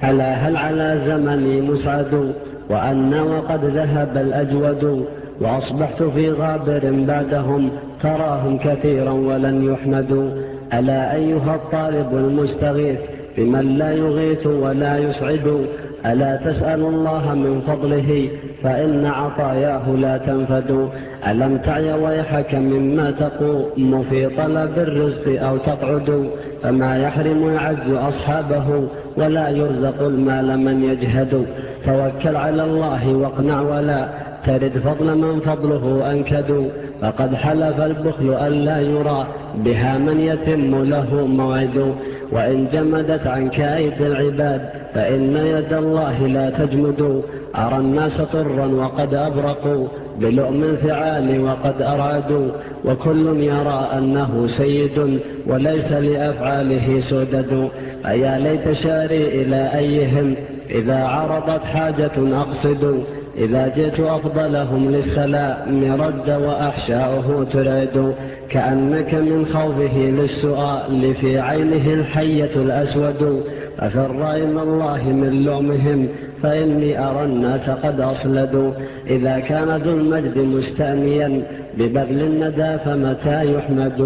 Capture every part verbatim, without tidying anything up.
ألا هل على زمني مسعد وأنا وقد ذهب الأجود وأصبحت في غابر بعدهم تراهم كثيرا ولن يحمدوا. ألا أيها الطالب المستغيث بمن لا يغيث ولا يسعد ألا تسأل الله من فضله فإن عطاياه لا تنفد. ألم تعي ويحك مما تقوم في طلب الرزق أو تقعد فما يحرم العز أصحابه ولا يرزق المال من يجهد. توكل على الله واقنع ولا ترد فضل من فضله أنكد فقد حلف البخل ألا يرى بها من يتم له موعد. وإن جمدت عنك أيدي العباد فإن يد الله لا تجمد. أرى الناس طرا وقد أبرقوا بلؤم الفعال وقد أرعدوا وكل يرى أنه سيد وليس لأفعاله سدد. أيا ليت شعري إلى أيهم إذا عرضت حاجة أقصد إذا جئت أفضلهم للسلام رد وأحشاؤه ترعد. كأنك من خوفه للسؤال في عينه الحية الأسود أفر إلى الله من لؤمهم فإني أرى الناس قد أصلدوا. إذا كان ذو المجد مستأنيا ببذل الندى فمتى يحمد.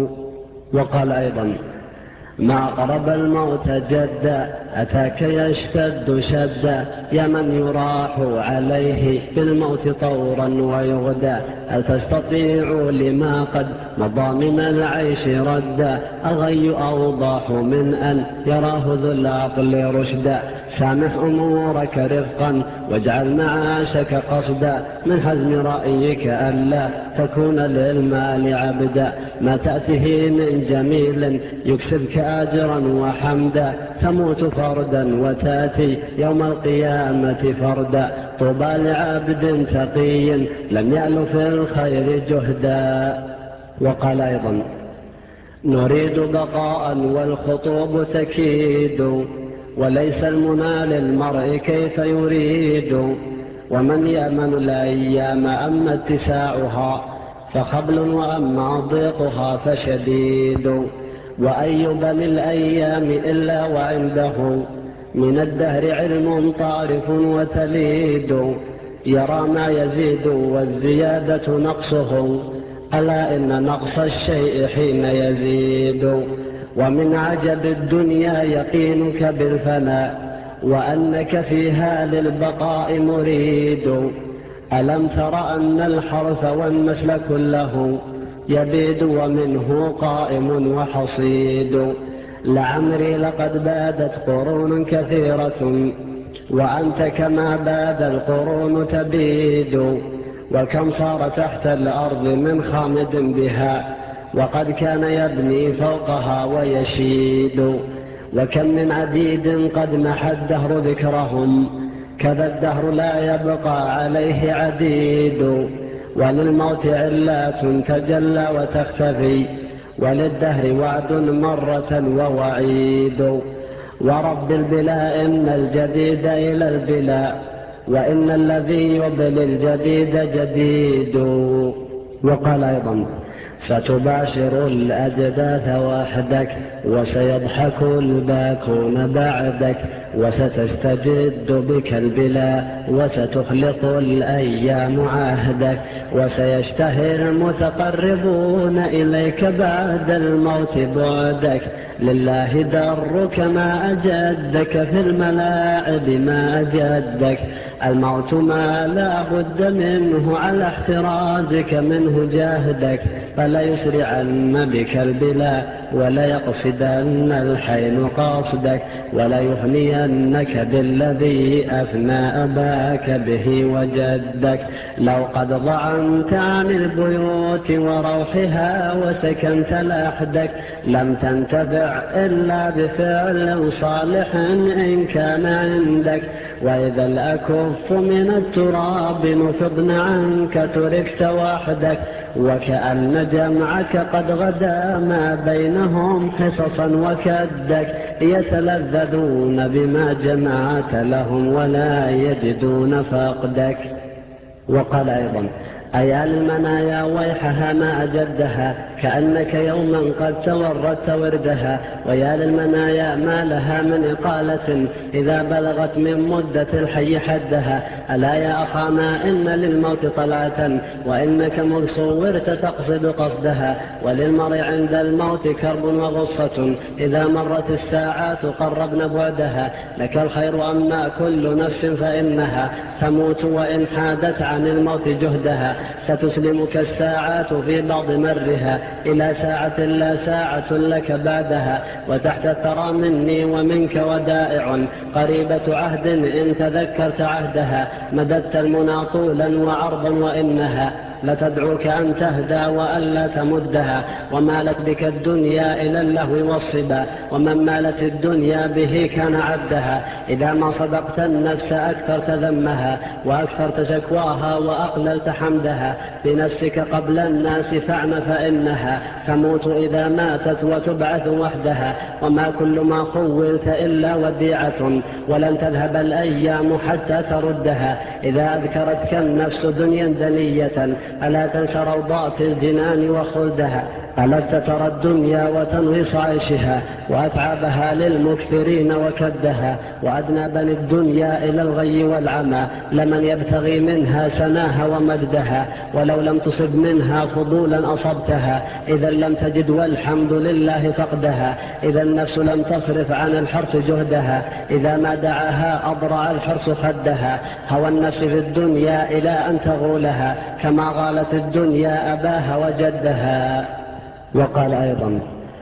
وقال أيضا ما قرب الموت جدا أتاك يشتد شدا يا من يراح عليه بالموت طورا ويغدى هل تستطيع لما قد مضى من العيش ردا الغي أوضح من أن يراه ذو العقل رشدا. سامح أمورك رفقا واجعل معاشك قصدا من حزم رأيك ألا تكون للمال عبدا ما تأته من جميل يكسبك أجرا وحمدا تموت فردا وتأتي يوم القيامة فردا طوبى لعبد تقي لم يأل في الخير جهدا. وقال أيضا نريد بقاء والخطوب تكيد وليس المنى للمرء كيف يريد ومن يأمن الأيام أما اتساعها فخبل وأما ضيقها فشديد. وأيب للأيام إلا وعنده من الدهر علم طارف وتليد يرى ما يزيد والزيادة نقصه ألا إن نقص الشيء حين يزيد. ومن عجب الدنيا يقينك بالفناء وأنك فيها للبقاء مريد. ألم تر أن الحرث والنسل كله يبيد ومنه قائم وحصيد لعمري لقد بادت قرون كثيرة وأنت كما باد القرون تبيد. وكم صار تحت الأرض من خامد بها وقد كان يبني فوقها ويشيد. وكم من عديد قد محى الدهر ذكرهم كذا الدهر لا يبقى عليه عديد. وللموت علات تجلى وتختفي وللدهر وعد مرة ووعيد. ورب البلا إن الجديد إلى البلا وإن الذي يبلي الجديد جديد. وقال أيضا ستباشر الأجداث وحدك وسيضحك الباكون بعدك وستستجد بك البلا وستخلق الأيام عهدك وسيشتهي المتقربون إليك بعد الموت بعدك. لله درك ما أجدك في الملاعب ما أجدك الموت ما لا بد منه على احترازك منه جاهدك فلا يسرعن بك البلا ولا يقصدن الحين قاصدك ولا يهنينك بالذي أفنى أباك به وجدك. لو قد ضعنت عن البيوت وروحها وسكنت لحدك لم تنتفع إلا بفعل صالح إن كان عندك. وإذا الأكف من التراب نفضن عنك تركت وحدك وكأن جمعك قد غدا ما بينهم حصصا وكدك يتلذذون بما جمعت لهم ولا يجدون فقدك. وقال أيضا أيا المنايا ويحها ما أجدها كأنك يوما قد توردت وردها، ويا للمنايا ما لها من إقالة إذا بلغت من مدة الحي حدها. ألا يا أخانا إن للموت طلعة، وإنك مذ صورت تقصد قصدها، وللمرء عند الموت كرب وغصة إذا مرت الساعات قربن بعدها. لك الخير أما كل نفس فإنها تموت وإن حادت عن الموت جهدها. ستسلمك الساعات في بعض مرها إلى ساعة لا ساعة لك بعدها، وتحت الثرى مني ومنك ودائع قريبة عهد إن تذكرت عهدها. مددت المنى طولا وعرضا وإنها لتدعوك أن تهدى وألا تمدها. ومالت بك الدنيا إلى اللهو والصبا، ومن مالت الدنيا به كان عبدها. إذا ما صدقت النفس أكثرت ذمها، وأكثرت شكواها وأقللت حمدها. بنفسك قبل الناس فاعن فإنها تموت إذا ماتت وتبعث وحدها. وما كل ما خولت إلا وديعة، ولن تذهب الأيام حتى تردها. إذا أذكرتك النفس دنيا دنية ألا تنس روضات الجنان وخلدها. ألست ترى الدنيا وتنغص عيشها، وأتعابها للمكثرين وكدها. وأدنى بني الدنيا إلى الغي والعمى لمن يبتغي منها سناها ومجدها. ولو لم تصب منها فضولا أصبتها، إذا لم تجد والحمد لله فقدها. إذا النفس لم تصرف عن الحرص جهدها، إذا ما دعاها أضرع الحرص خدها. هوى النفس في الدنيا إلى أن تغولها، كما غالت الدنيا أباها وجدها. وقال أيضا: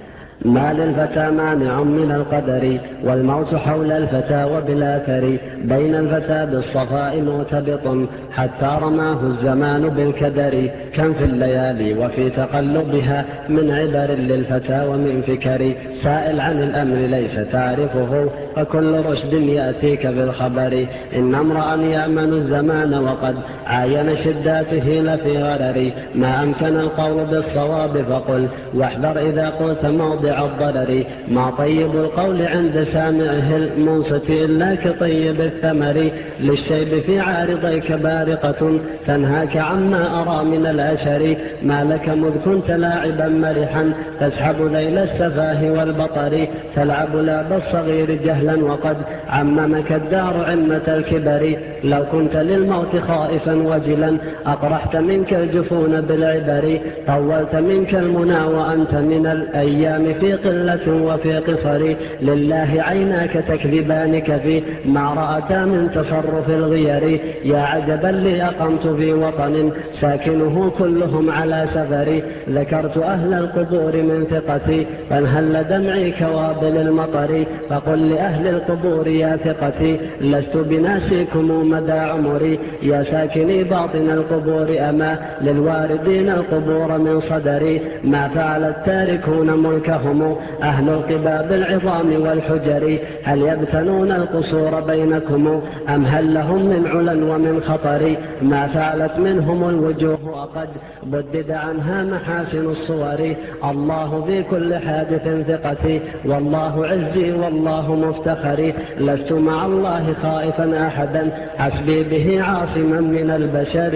ما للفتى مانع من القدر، والموت حول الفتى وبالآثر. بين الفتى بالصفاء مرتبط، حتى رماه الزمان بالكدر. كم في الليالي وفي تقلبها من عبر للفتى ومن فكر. سائل عن الأمر ليس تعرفه، فكل رشد يأتيك بالخبر. إن امرأ يأمن الزمان وقد عاين شداته لفي غرر. ما أمكن القول بالصواب فقل، واحذر إذا قلت موضع الضرر. ما طيب القول عند سامعه المنصت إلا كطيب الثمر. للشيب في عارضيك بارقة تنهاك عما أرى من الأشر. ما لك مذ كنت لاعبا مرحا تسحب ذيل السفاه والبطر. تلعب لعب الصغير جهلا وقد عممك الدار عمة الكبر. لو كنت للموت خائفا وجلا أقرحت منك الجفون بالعبر. طولت منك المنى وأنت من الأيام في قلة وفي قصر. لله عيناك تكذبانك في ما رأتا من تصرف الغير. يا عجبا لي أقمت في وطن ساكنه كلهم على سفر. ذكرت أهل القبور من ثقتي فانهل دمعي كوابل المطر. فقل لأهل القبور يا ثقتي لست بناسيكم مدى عمري. يا ساكني باطن القبور أما للواردين القبور من صدري. ما فعل التاركون ملكهم أهل القباب العظام والحجر. هل يبتنون القصور بينكم أم هل لهم من علا ومن خطر. ما فعلت منهم الوجوه وقد بدد عنها محاسن الصور. الله في كل حادث ثقتي والله عزي والله مفتخري. لست مع الله خائفا أحدا حسبي به عاصما من البشر.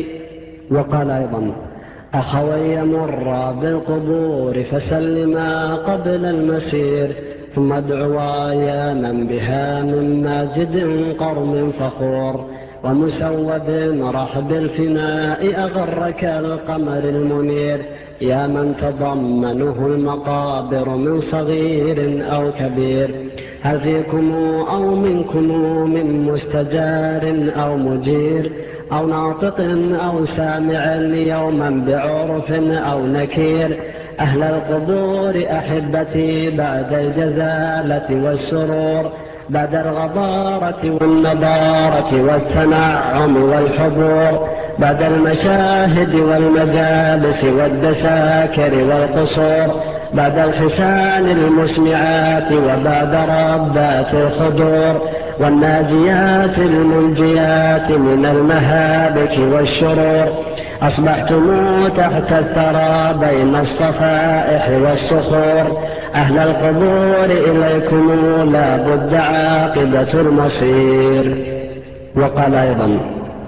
وقال أيضا: أخوي مرا بالقبور فسلما قبل المسير. ثم ادعوا يا من بها من ماجد قرم فخور. ومسود رحب الفناء أغرك القمر المنير. يا من تضمنه المقابر من صغير أو كبير. هل فيكم أو منكم من مستجار أو مجير أو ناطق أو سامع يوما بعرف أو نكير. أهل القبور أحبتي بعد الجزالة والسرور، بعد الغضارة والنضارة والتنعم والحضور، بعد المشاهد والمجالس والدساكر والقصور، بعد الحسان المسمعات وبعد ربات الخدور، والناجيات المنجيات من المهابك والشرور. أصبحتم تحت الثرى بين الصفائح والصخور. أهل القبور إليكم لا بد عاقبة المصير. وقال أيضا: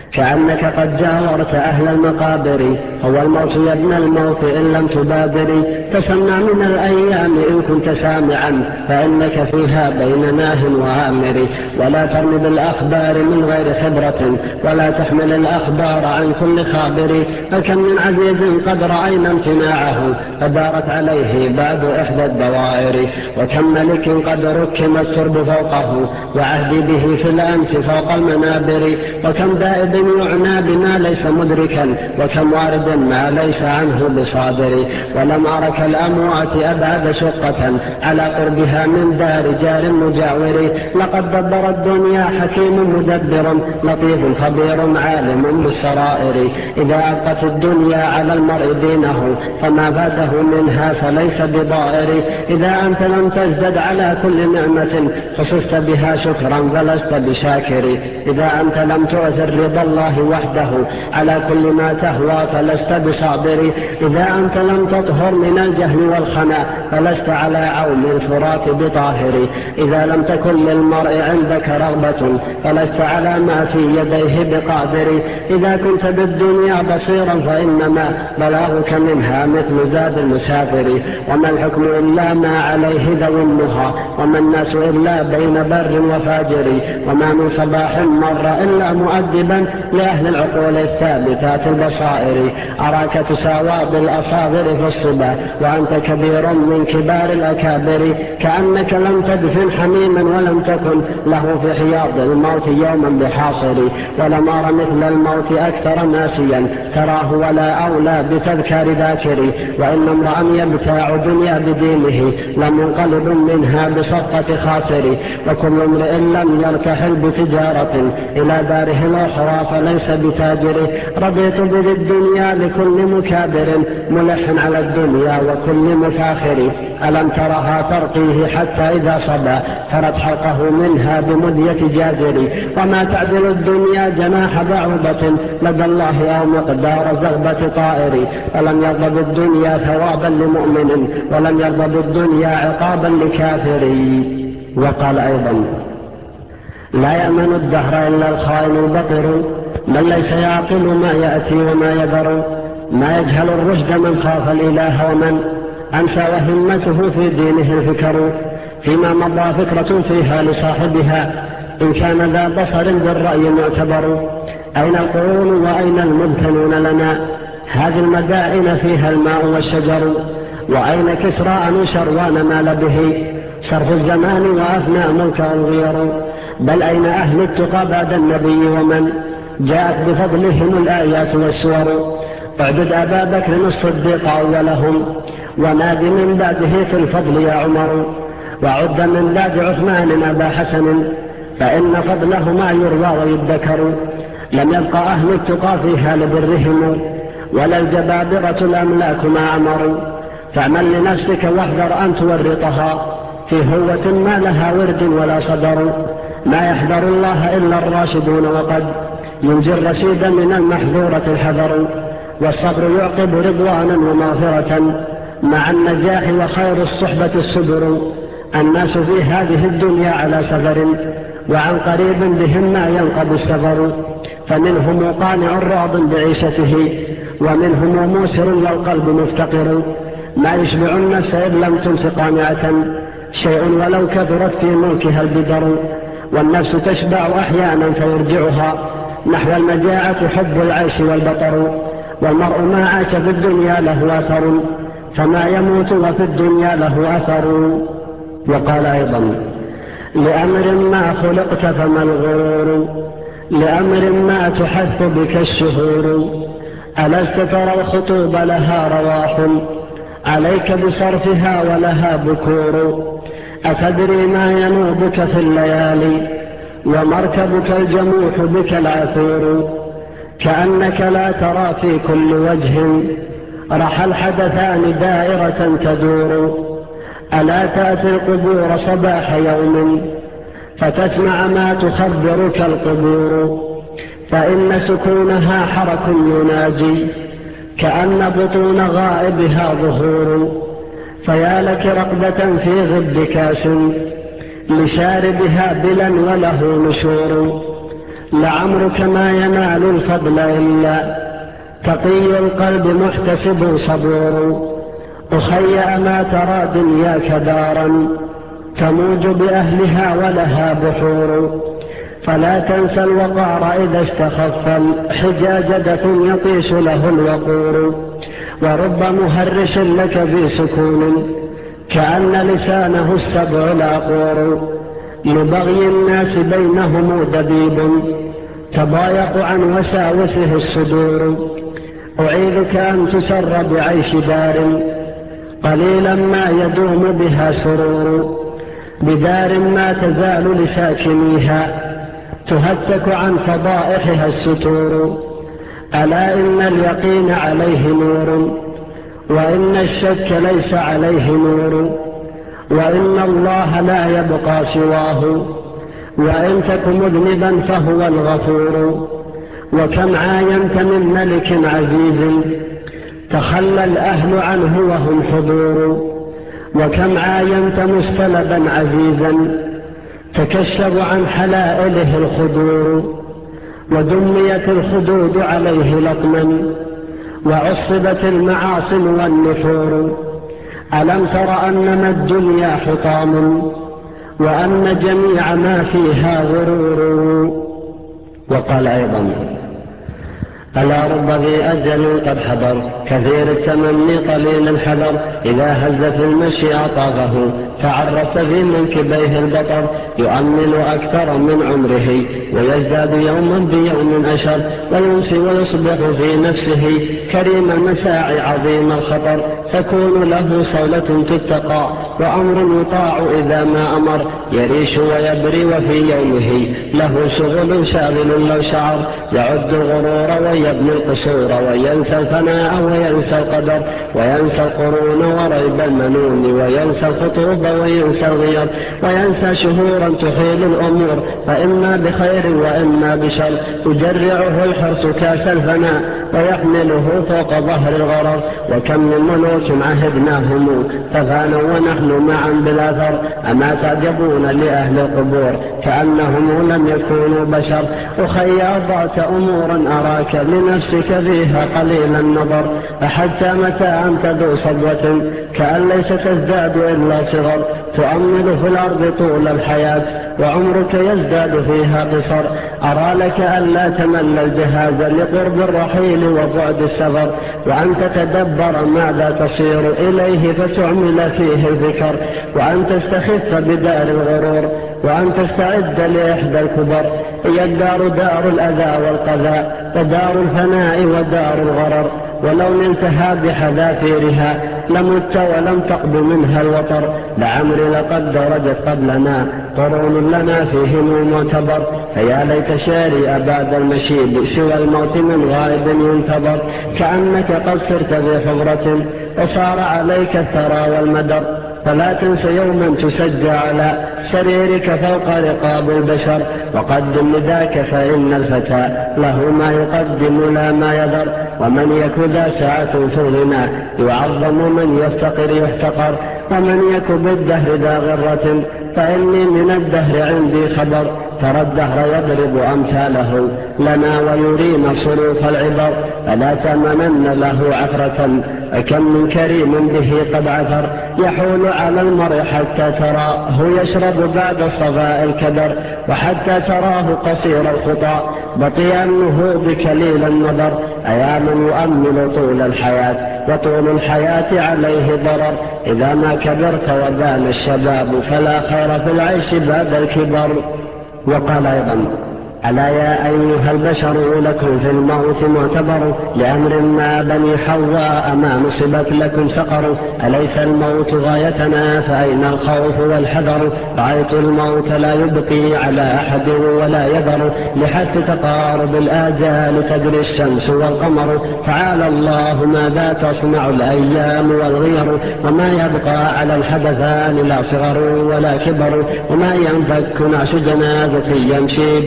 كأنك قد جاورت أهل المقابر، هو الموت يا ابن الموت إن لم تبادر. تسمع من الأيام إن كنت سامعا، فإنك فيها بين ناه وآمر. ولا ترم بالأخبار من غير خبرة، ولا تحمل الأخبار عن كل خابر. فكم من عزيز قد رأينا امتناعه، فدارت عليه بعد إحدى الدوائر. وكم ملك قد ركم الترب فوقه، وعهدي به في الأمس فوق المنابر. وكم دائب يعنى بما ليس مدركا، وكم وارد ما ليس عنه بصادر. ولم أرك الأموات أبعد شقة على قربها من دار جار مجاور. لقد دبر الدنيا حكيم مدبر، لطيف خبير عالم بالسرائر. إذا أبقت الدنيا على المرء دينه، فما فاته منها فليس بضائر. إذا أنت لم تزدد على كل نعمة، خصصت بها شكرا فلست بشاكر. إذا أنت لم تعثر رضا الله وحده على كل ما تهوى فلست بصابر. إذا أنت لم تطهر من الجهل والخنا، فلست على عوم الفرات بطاهر. إذا لم تكن للمرء عندك رغبة، فلست على ما في يديه بقادر. إذا كنت بالدنيا بصيرا، فإنما بلاغك منها مثل زاد المسافر. وما الحكم إلا ما عليه ذوي النهى، وما الناس إلا بين بر وفاجر. وما من صباح مر إلا مؤدبا لأهل العقول الثابتات البصائر. أراك تساوى بالأصاغر في الصبا، وأنت كبير من كبار الأكابر. كأنك لم تدفن حميما، ولم تكن له في حياض الموت يوما بحاصر. ولم أر مثل الموت أكثر ناسيا، تراه ولا أولى بتذكار ذاكر. وإن امرأ يبتاع دنيا بدينه، لم ينقلب منها بصفقة خاسر. وكل امرئ لم يرتحل بتجارة إلى داره الأخرى فليس بتاجر. رضيت بذي الدنيا لكل مكابر، ملح على الدنيا وكل مفاخر. ألم ترها ترقيه حتى إذا صبا، فرت حلقه منها بمدية جازر. وما تعدل الدنيا جناح بعوضة لدى الله أو مقدار زغبة طائر. فلم يرضى بالدنيا ثوابا لمؤمن، ولم يرضى بالدنيا عقابا لكافر. وقال أيضا: لا يأمن الدهر إلا الخائن البطر، من ليس يعقل ما يأتي وما يذر. ما يجهل الرشد من خاف الإله، ومن أنسى وهمته في دينه الفكر. فيما مضى فكرة فيها لصاحبها، إن كان ذا بصر بالرأي معتبر. أين القرون وأين المبتلون لنا، هذه المدائن فيها الماء والشجر. وأين كسرى شروان مال به، صرف الزمان وأفنى ملكه الغير. بل أين أهل التقى بعد النبي، ومن جاءت بفضلهم الآيات والسور. اعدد أبا بكر الصديق أولهم، وناد من بعده في الفضل يا عمر. وعد من بعد عثمان أبا حسن، فإن فضلهما يروى ويذكر. لم يبق أهل التقى فيها لبرهم، ولا الجبابرة الأملاك ما عمروا. فاعمل لنفسك واحذر أن تورطها في هوة ما لها ورد ولا صدر. ما يحذر الله إلا الراشدون، وقد ينجي الرشيد من المحذورة الحذر. والصبر يعقب رضوانا ومغفرة مع النجاح، وخير الصحبة الصبر. الناس في هذه الدنيا على سفر، وعن قريب بهم ما ينقضي السفر. فمنهم قانع راض بعيشته، ومنهم موسر والقلب مفتقر. ما يشبع النفس إذ لم تمس قانعة، شيء ولو كثرت في ملكها البدر. والنفس تشبع أحيانا فيرجعها نحو المجاعة حب العيش والبطر. والمرء ما عاش في الدنيا له أثر، فما يموت وفي الدنيا له أثر. وقال أيضا: لأمر ما خلقت فما الغرور، لأمر ما تحث بك الشهور. ألست ترى الخطوب لها رواح، عليك بصرفها ولها بكور. أتدري ما ينوبك في الليالي، ومركبك الجموح بك العثور. كأنك لا ترى في كل وجه رحى الحدثان دائرة تدور. ألا تأتي القبور صباح يوم، فتسمع ما تخبرك القبور. فإن سكونها حرك يناجي، كأن بطون غائبها ظهور. فيا لك رقبة في غب كاس، لشاربها بلا وله نشور. لعمرك ما ينال الفضل إلا تقي القلب محتسب صبور. أخي أما ترى دنياك دارا تموج بأهلها ولها بحور، فلا تنسى الوقار إذا استخف الحجاج دف يطيش له الوقور. ورب مهرش لك في سكون كأن لسانه السبع العقور، لبغي الناس بينهم دبيب تضايق عن وساوسه الصدور. أعيذك أن تسر بعيش دار قليلا ما يدوم بها سرور، بدار ما تزال لساكنيها تهتك عن فضائحها الستور. ألا إن اليقين عليه نور وإن الشك ليس عليه نور، وإن الله لا يبقى سواه وإن تك مذنبا فهو الغفور. وكم عاينت من ملك عزيز تخلى الأهل عنه وهم حضور، وكم عاينت مستلبا عزيزا تكشف عن حلائله الخدور. ودميت الخدود عليه لطما وعصبت المعاصم والنحور. ألم تر أنما الدنيا حطام وأن جميع ما فيها غرور. وقال أيضا: ألا رب ذي أجل قد حضر كثير التمني قليل الحذر، إذا هز في المشي أطاغه تعرف في منكبيه البطر. يؤمل أكثر من عمره ويزداد يوما بيوم أشر، وينسي ويصبح في نفسه كريم المساعي عظيم الخطر. تكون له صولة تتقى وأمر يطاع إذا ما أمر، يريش ويبري وفي يومه له شغل شاغل لو شعر. يعد الغرور ويبني القصور وينسى الفناء وينسى القدر، وينسى القرون وريب المنون، وينسى الخطوب وينسى الغير، وينسى شهورا تحيل الأمور، فإما بخير وإما بشر. يجرعه الحرص كاس الفناء ويحمله فوق ظهر الغرر. وكم من ملوك عهدناهم ففانوا ونحن معا بالأثر. أما تعجبون لأهل القبور كأنهم لم يكونوا بشر. أخي أضعت أمورا أراك لنفسك فيها قليل النظر، فحتى متى أنت ذو صبوة كأن ليس تزداد إلا صغر. تؤمل في الأرض طول الحياة وعمرك يزداد فيها قصر. أرى لك ألا تمل الجهاز لقرب الرحيل وبعد السفر، وأن تتدبر ماذا تصير إليه فتعمل فيه الفكر، وأن تستخف بدار الغرور، وأن تستعد لإحدى الكبر. هي الدار دار الأذى والقذى ودار الفناء ودار الغرر، ولو نلتها بحذافيرها لمت ولم تقض منها الوطر. لعمري لقد درجت قبلنا قرون لنا فيهم معتبر، فيا ليت شاري أبعد المشيب سوى الموت من غائب ينتظر. كأنك قد صرت في حضرة وصار عليك الثرى والمدر، فلا تنس يوما تسجى على سريرك فوق رقاب البشر. وقدم لذاك فإن الفتى له ما يقدم لا ما يذر، ومن يك ذا ساعة في الغنى يعظم، من يفتقر يحتقر، ومن يك بالدهر ذا غرة فإني من الدهر عندي خبر. ترى الدهر يضرب أمثاله لنا ويرينا صروف العبر، فلا تمنن له عثرة أكم من كريم به قد عثر. يحول على المرء حتى تراه يشرب بعد الصفاء الكدر، وحتى تراه قصير الخطى بطيء النهوض كليل النظر. أيا من يؤمل طول الحياة وطول الحياة عليه ضرر، إذا ما كبرت وبان الشباب فلا خير في العيش بعد الكبر. وقال أيضا: ألا يا أيها البشر لكم في الموت معتبر، لأمر ما بني حواء ما نصبت لكم سقر. أليس الموت غايتنا فأين الخوف والحذر؟ رأيت الموت لا يبقي على أحد ولا يذر، لحد تقارب الآجال تجري الشمس والقمر. تعالى الله ماذا تصنع الأيام والغير، وما يبقى على الحدثان لا صغر ولا كبر، وما ينفك نعش جنازة يمشي به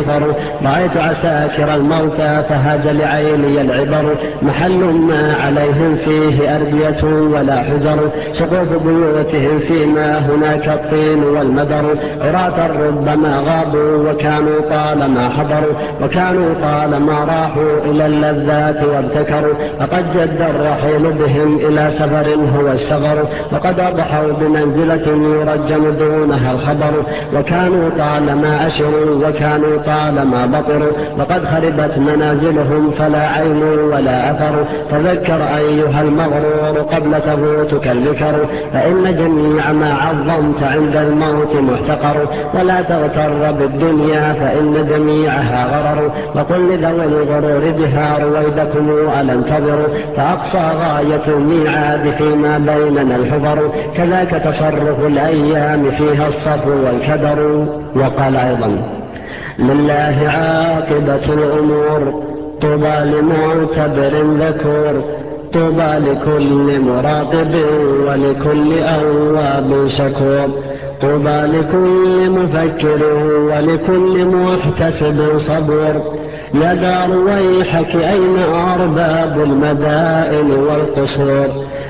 نفر. رأيت عساكر الموتى فهاج لعيني العبر، محل ما عليهم فيه أردية ولا حجر، سقوف بيوتهم فيما هناك الطين والمدر، عراة ربما غابوا وكانوا طالما حضروا، وكانوا طالما راحوا إلى اللذات وابتكروا، فقد جد الرحيل بهم إلى سفر هو السفر، وقد أضحوا بمنزلة يرجم دونها الخبر، وكانوا طالما أشروا وكانوا طالما بطروا، وقد خربت منازلهم فلا عين ولا أثر. تذكر أيها المغرور قبل تفوتك الذكر، فإن جميع ما عظمت عند الموت محتقر، ولا تغتر بالدنيا فإن جميعها غرر، وقل لذوي الغرور بها رويدكم ألا انتظروا، فأقصى غاية الميعاد فيما بيننا الحفر، كذاك تصرف الأيام فيها الصفو والكدر. وقال أيضا: لله عاقبة الأمور، طوبى لمعتبر ذكور، طوبى لكل مراقب ولكل أواب شكور، طوبى لكل مفكر ولكل محتسب صبور. يا دار ويحك أين أرباب المدائن والقصور،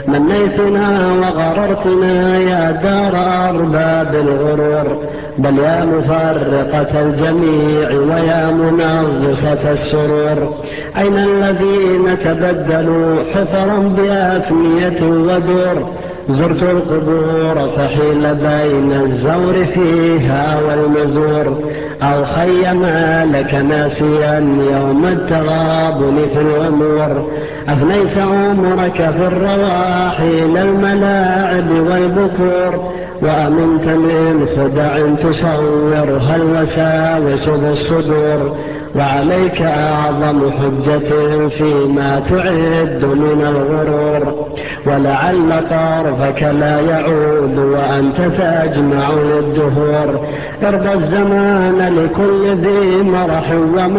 منيتنا وغررتنا يا دار أرباب الغرور، بل يا مفرقة الجميع ويا منغصة السرور، أين الذين تبدلوا حفرا بأفنية ودور، زرت القبور فحيل بين الزور فيها والمزور، أو خيما لك ناسيا يوم التغابن في الأمور، أفنيت عمرك في الرواحل الملاعب والبكور، وأمنت من خدع تصورها الوساوس بالصدور، وعليك أعظم حجة فيما تعد من الغرور، ولعل طرفك لا يعود وأنت تجمع للدهور، ارضى الزمان لكل ذي مرح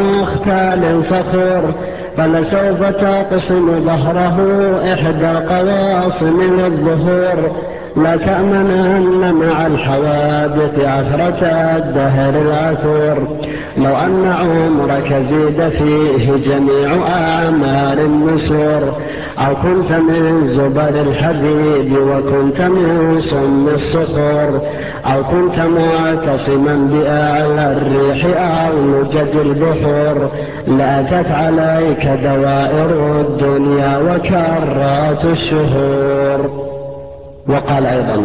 ومختال فخور، فلسوف تقسم ظهره إحدى القواصم للظهور، لا تأمنن مع الحوادث عثرة الدهر العثور، لو أن عمرك زيد فيه جميع أعمار النسور، أو كنت من زبر الحديد وكنت من صم الصخور، أو كنت معتصما بأعلى الريح أو لجد البحور، لأتت عليك دوائر الدنيا وكرات الشهور. وقال أيضا: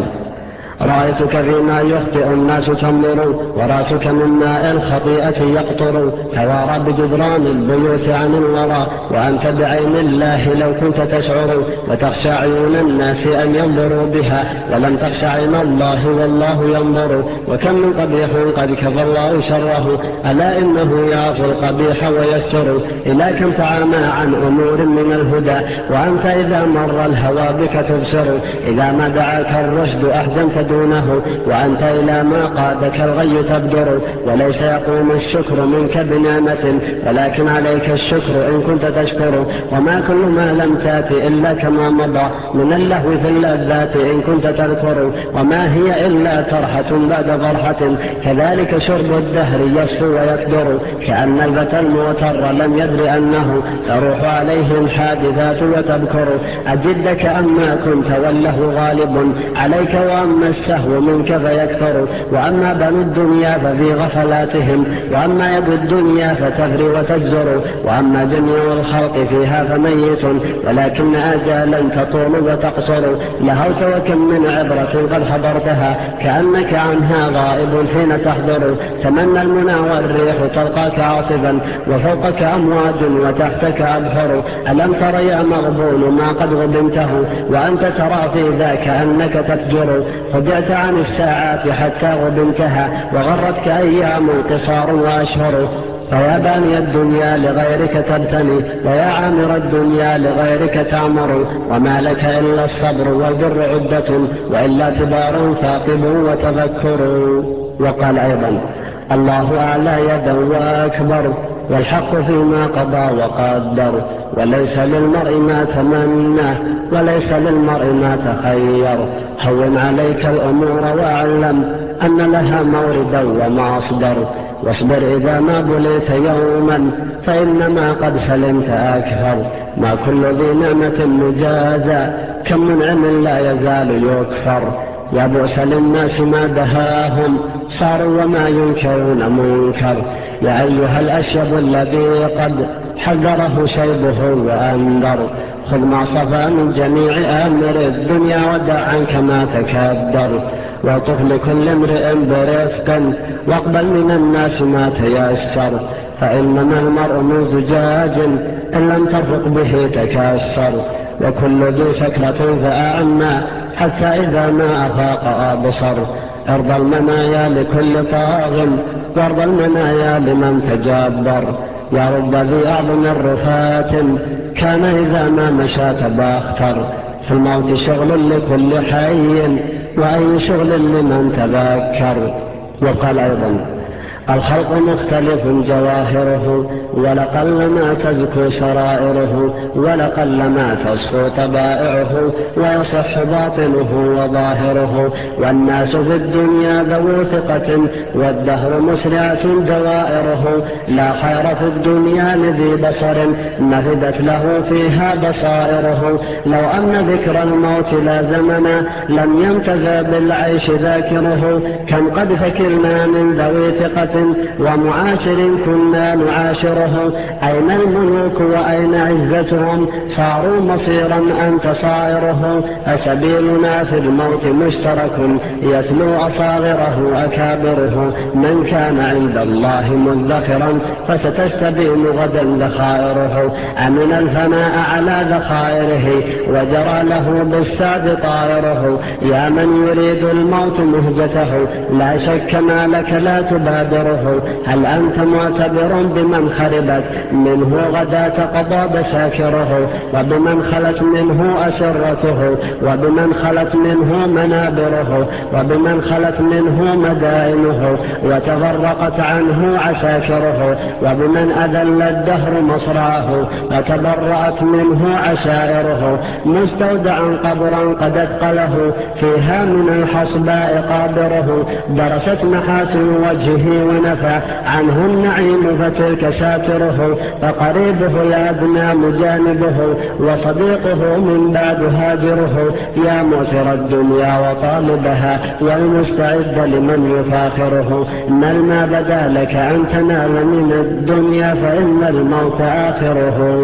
رأيتك فيما يخطئ الناس تنظر، ورأسك من ماء الخطيئة يقطر، توارى بجدران البيوت عن الورى، وأنت بعين الله لو كنت تشعر، وتخشى عيون الناس أن ينظروا بها، ولم تخشى عين الله والله ينظر، وكم من قبيح قد كفى الله شره، ألا إنه يعفو القبيح ويستر، إلى كم تعامى عن أمور من الهدى، وأنت إذا مر الهوى بك تبصر، إذا ما دعاك الرشد أحزنت دونه، وأنت إلى ما قادك الغي تبدر، وليس يقوم الشكر منك بنعمة، ولكن عليك الشكر إن كنت تشكر، وما كل ما لم تأتي إلا كما مضى من اللهو في اللذات إن كنت تذكر، وما هي إلا ترحة بعد فرحة، كذلك شرب الدهر يصفو ويكدر، كأن الفتى المغتر لم يدر أنه تروح عليه الحادثات وتبكر، أجدك أما كنت واللهو غالب عليك، وأما السهو منك فيكثر، وأما بنو الدنيا ففي غفلاتهم، وأما يد الدنيا فتفري وتجزر، وأما جميع الخلق فيها فميت، ولكن آجالا تطول وتقصر، لهوت وكم من عبرة قد حضرتها، كأنك عنها غائب حين تحضر، تمنى المنى والريح تلقاك عاصفا، وفوقك أمواج وتحتك أبحر، ألم تر يا مغبون ما قد غبنته، وأنت ترى في ذاك أنك تفجر، خدعت عن الساعات حتى غبنتها، وغرتك أيام قصار وأشهر، فيا باني الدنيا لغيرك تبتني، ويا عامر الدنيا لغيرك تعمر، وما لك إلا الصبر والبر عدة، وإلا تبار ثاقب وتفكر. وقال أيضا: الله أعلى يدا وأكبر، والحق فيما قضى وقدر، وليس للمرء ما تمنى، وليس للمرء ما تخير، هون عليك الأمور واعلم أن لها موردا ومصدر، واصبر إذا ما بليت يوما فإنما قد سلمت أكثر. ما كل ذي نعمة مجازى كم منعم لا يزال يكفر. يا بؤس للناس ما دهاهم صاروا وما ينكرون منكر. يا أيها الأشيب الذي قد حذره شيبه وأنذر خذ ما صفى من جميع أمر الدنيا ودع عنك ما تكدر. وطف لكل امرئ برفق واقبل من الناس ما تيسر. فإنما المرء من زجاج إن لم ترفق به تكسر. وكل ذي سكرة فأعمى حتى إذا ما أفاق أبصر. ارضى المنايا لكل طاغ وارضى المنايا لمن تجبر. يا رب ذي أعظم الرفات كان إذا ما مشى تباختر. في الموت شغل لكل حي وأي شغل لمن تذكر. وقال أيضا الخلق مختلف جواهره ولقل ما تزكو سرائره ولقل ما تصفو طبائعه ويصح باطنه وظاهره. والناس في الدنيا ذو ثقة والدهر مسرعة دوائره. لا خير في الدنيا لذي بصر نفدت له فيها بصائره. لو أن ذكر الموت لا زمنا لم ينتفع بالعيش ذاكره. كم قد فكرنا من ذوي ثقة ومعاشر كنا نعاشره. أين الملوك وأين عزتهم صاروا مصيرا أنت صائره. أسبيلنا في الموت مشترك يتلو أصاغره أكابره. من كان عند الله مذخرا فستستبين غدا ذخائره. أمن الفناء على ذخائره وجرى له بالسعد طائره. يا من يريد الموت مهجته لا شك ما لك لا تبادره. هل أنت معتبر بمن خربت منه غدا قضى بساكره وبمن خلت منه أسرته وبمن خلت منه منابره وبمن خلت منه مدائنه وتفرقت عنه عساكره وبمن أذل الدهر مصرعه وتبرأت منه عشائره. مستودعا قبرا قد أثقله فيها من الحصباء قابره. درست محاسن وجهه ونفى عنه النعيم فتلك ساتره. فقريبه الأدنى مجانبه وصديقه من بعد هاجره. يا مؤثر الدنيا وطالبها والمستعد لمن يفاخره. نل ما بدا لك أن تنال من الدنيا فإن الموت آخره.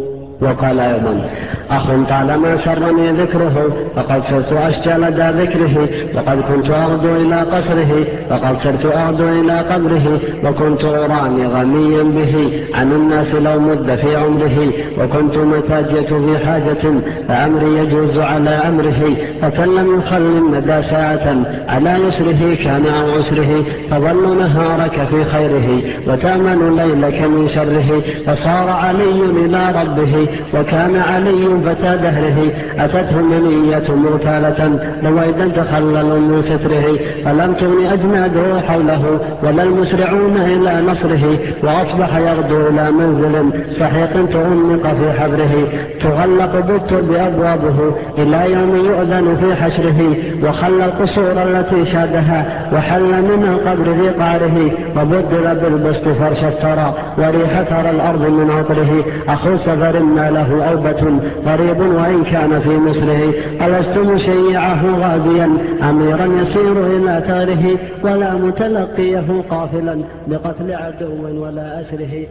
وقال أيضا أخ طالما سرني ذكره فقد صرت أشجى لدى ذكره. وقد كنت أغدو إلى قصره فقد صرت أغدو إلى قبره. وكنت أراني غنيا به عن الناس لو مد في عمره. وكنت متى جئت في حاجة فأمري يجوز على أمره. فكن لم يخل الندى ساعة على يسره كان أو عسره. فظل نهارك في خيره وتأمن ليلك من شره. فصار علي إلى ربه وكان علي فتى دهره. أتته منية مغتالة رويدا تخلل من ستره. فلم تغن أجناده حوله ولا المسرعون إلى نصره. وأصبح يغدو إلى منزل سحيق تغنق في حبره. تغلق بالترب أبوابه إلى يوم يؤذن في حشره. وخلى القصور التي شادها وحل من القبر في قعره. وبدل بالبسط فرش الثرى وريح ثرى الأرض من عطره. أخو سفر ما له أوبة قريب وإن كان في مصره. ألست مشيعه غازيا أميرا يسير إلى ثاره ولا متلقيه قافلا بقتل عدو ولا أسره.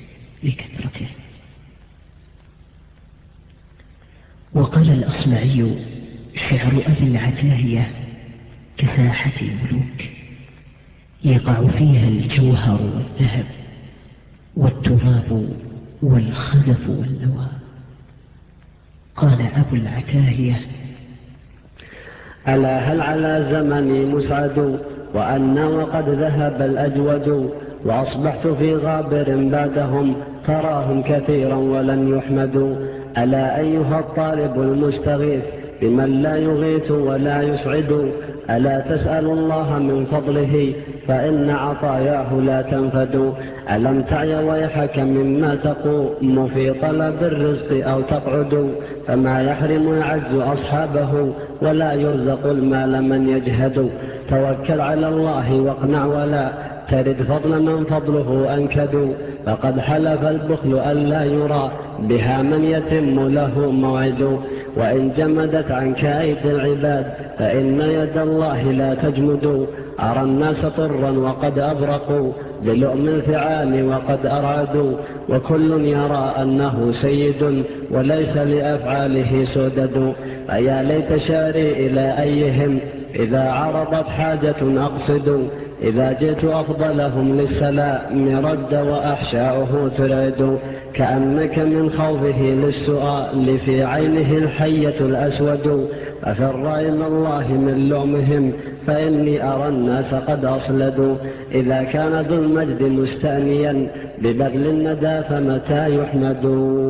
لكثرته. وقال الأصمعي شعر أبي العتاهية كساحة الملوك يقع فيها الجوهر والذهب والتراب والخزف واللوى. قال أبو العتاهية ألا هل على زمني مسعد وأنا وقد ذهب الأجود. وأصبحت في غابر بعدهم تراهم كثيرا ولن يحمدوا. ألا أيها الطالب المستغيث بمن لا يغيث ولا يسعد. ألا تسأل الله من فضله فإن عطاياه لا تنفد. ألم تعي ويحك مما تقوم في طلب الرزق أو تقعد. فما يحرم يعز أصحابه ولا يرزق المال من يجهد. توكل على الله واقنع ولا ترد فضل من فضله أنكد، فقد حلف البخل ألا يرى بها من يتم له موعد. وإن جمدت عنك أيدي العباد فإن يد الله لا تجمد. أرى الناس طرا وقد أبرقوا بلؤم الفعال وقد أرعدوا، وكل يرى أنه سيد وليس لأفعاله سدد. فيا ليت شعري إلى أيهم إذا عرضت حاجة أقصد، إذا جئت أفضلهم للسلام رد وأحشاؤه ترعد. كأنك من خوفه للسؤال في عينه الحية الأسود، أفر إلى الله من لؤمهم فإني أرى الناس قد أصلدوا. إذا كان ذو المجد مستأنيا ببذل الندى فمتى يحمد.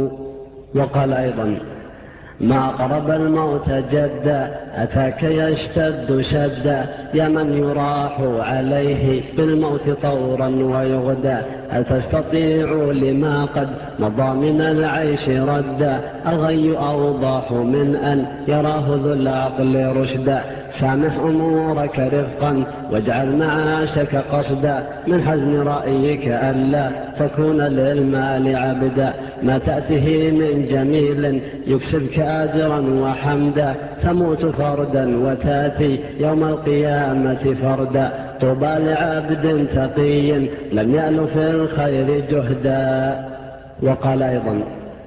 وقال أيضا: ما قرب الموت جدا أتاك يشتد شدا، يا من يراح عليه بالموت طورا ويغدى. هل تستطيع لما قد مضى من العيش ردا، الغي أوضح من أن يراه ذو العقل رشدا. سامح أمورك رفقا واجعل معاشك قصدا، من حزن رأيك ألا تكون للمال عبدا. ما تأته من جميل يكسبك أجرا وحمدا، تموت فردا وتأتي يوم القيامة فردا. طوبى لعبد تقي لم يأل في الخير جهدا. وقال أيضا: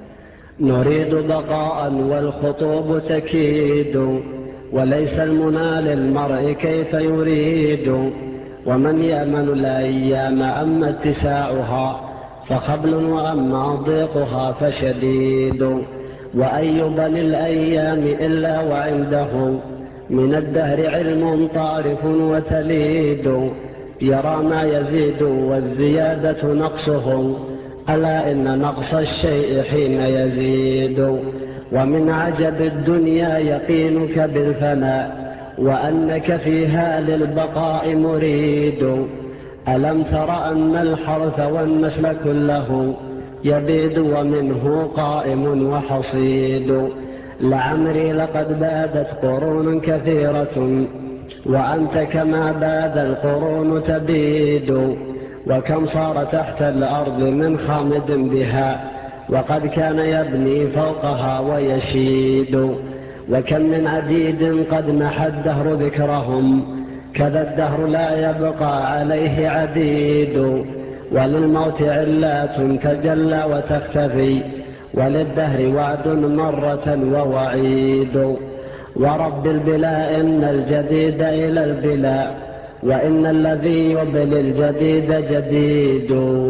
نريد بقاء والخطوب تكيد، وليس المنى للمرء كيف يريد. ومن يأمن الأيام أما اتساعها فخبل، وأما ضيقها فشديد. وأيب للأيام إلا وعنده من الدهر علم طارف وتليد. يرى ما يزيد والزيادة نقصه، ألا إن نقص الشيء حين يزيد. ومن عجب الدنيا يقينك بالفناء، وأنك فيها للبقاء مريد. ألم تر أن الحرث والنسل كله يبيد ومنه قائم وحصيد. لعمري لقد بادت قرون كثيرة، وأنت كما باد القرون تبيد. وكم صار تحت الأرض من خامد بها، وقد كان يبني فوقها ويشيد. وكم من عديد قد محى الدهر ذكرهم، كذا الدهر لا يبقى عليه عديد. وللموت علات تجلى وتختفي، وللدهر وعد مرة ووعيد. ورب البلاء إن الجديد إلى البلاء، وإن الذي يبلي الجديد جديد.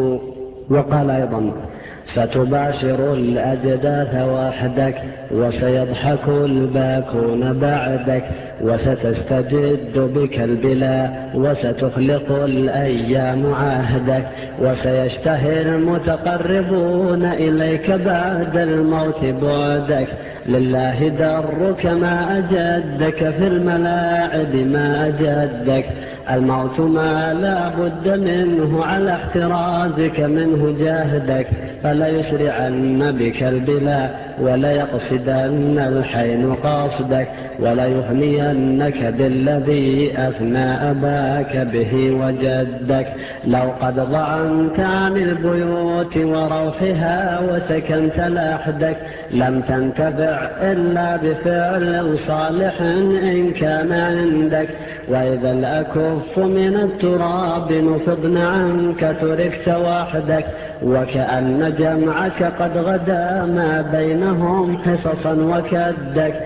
وقال أيضا: ستباشر الأجداث وحدك، وسيضحك الباكون بعدك، وستستجد بك البلاء، وستخلق الأيام عهدك، وسيشتهي المتقربون إليك بعد الموت بعدك. لله درك ما أجدك، في الملاعب ما أجدك. الموت ما لا بد منه، على احترازك منه جاهدك. فلا يسرعن بك البلاء، ولا يقصدن الحين قاصدك، ولا يفنينك بالذي أفنى أباك به وجدك. لو قد ضعنت عن البيوت وروحها وسكنت لحدك، لم تنتفع إلا بفعل صالح إن كان عندك. وإذا الأكف من التراب نفضن عنك تركت وحدك، وكأن جمعك قد غدا ما بينهم حصصا وكدك.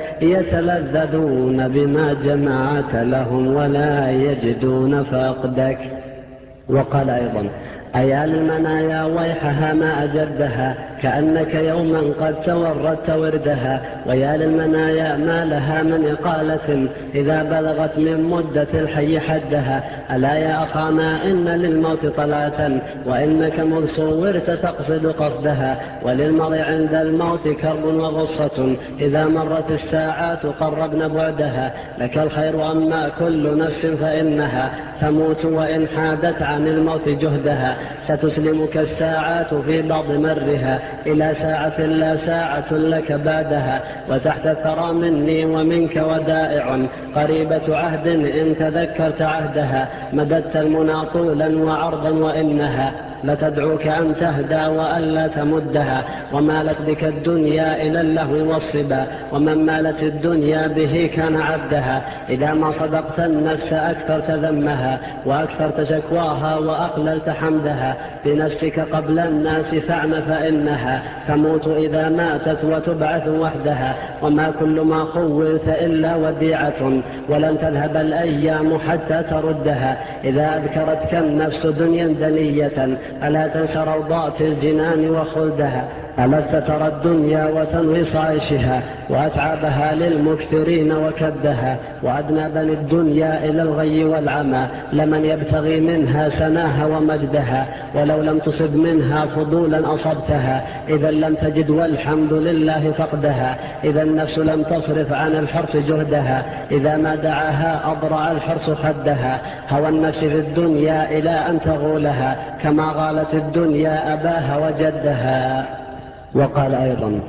يتلذذون بما جمعت لهم ولا يجدون فقدك. وقال أيضا: أيا للمنايا ويحها ما أجدها، كأنك يوما قد توردت وردها. ويا للمنايا ما لها من إقالة، إذا بلغت من مدة الحي حدها. ألا يا أخانا إن للموت طلعة، وإنك مذ صورت تقصد قصدها. وللمرء عند الموت كرب وغصة، إذا مرت الساعات قربن بعدها. لك الخير أما كل نفس فإنها تموت، وإن حادت عن الموت جهدها. ستسلمك الساعات في بعض مرها إلى ساعة لا ساعة لك بعدها، وتحت الثرى مني ومنك ودائع قريبة عهد إن تذكرت عهدها، مددت المنى طولا وعرضا وإنها لتدعوك أن تهدى وألا تمدها، ومالت بك الدنيا إلى اللهو والصبا، ومن مالت الدنيا به كان عبدها. إذا ما صدقت النفس أكثرت ذمها، وأكثرت شكواها وأقللت حمدها. بنفسك قبل الناس فاعن فإنها تموت إذا ماتت وتبعث وحدها، وما كل ما خولت إلا وديعة، ولن تذهب الأيام حتى تردها. إذا أذكرتك النفس دنيا دنية ألا تنسى روضات الجنان وخلدها، ألست ترى الدنيا وتنغص عيشها، وأتعابها للمكثرين وكدها، وأدنى بني الدنيا إلى الغي والعمى لمن يبتغي منها سناها ومجدها، ولو لم تصب منها فضولا أصبتها، إذا لم تجد والحمد لله فقدها. إذا النفس لم تصرف عن الحرص جهدها، إذا ما دعاها أضرع الحرص خدها. هوى النفس في الدنيا إلى أن تغولها، كما غالت الدنيا أباها وجدها. وقال أيضا: